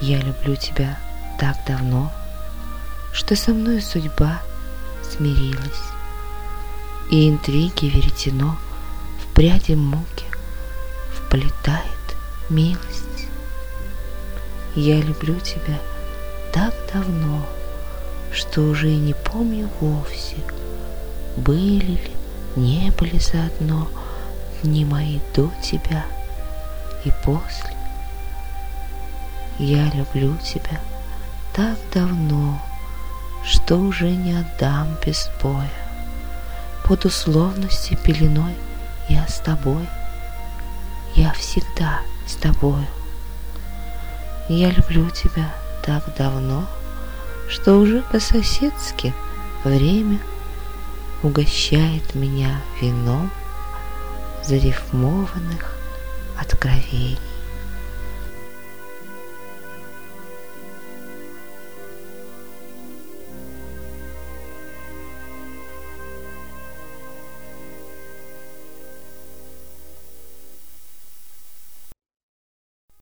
Я люблю тебя так давно, что со мной судьба смирилась, и интриги веретено в пряди муки вплетает милость. Я люблю тебя так давно, что уже и не помню вовсе, были ли, не были заодно дни мои до тебя и после. Я люблю тебя так давно, что уже не отдам без боя. Под условности пеленой я с тобой, я всегда с тобою. Я люблю тебя так давно, что уже по-соседски время угощает меня вином зарифмованных откровений.